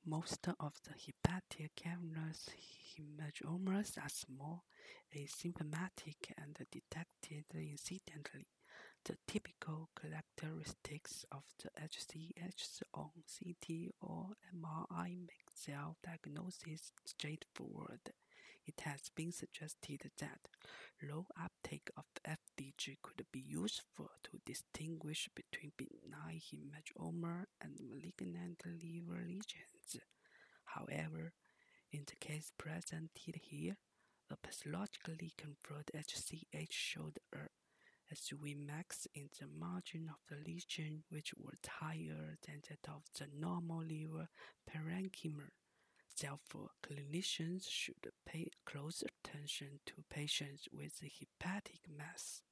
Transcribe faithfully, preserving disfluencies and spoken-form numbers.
Most of the hepatic cavernous hemangiomas are small, asymptomatic, and detected incidentally. The typical characteristics of the H C H on C T or M R I make self-diagnosis straightforward. It has been suggested that low uptake of F D G could be useful to distinguish between benign hemangioma and malignant liver lesions. However, in the case presented here, a pathologically conferred H C H showed a S V max in the margin of the lesion which was higher than that of the normal liver parenchyma. Therefore, clinicians should pay close attention to patients with hepatic mass.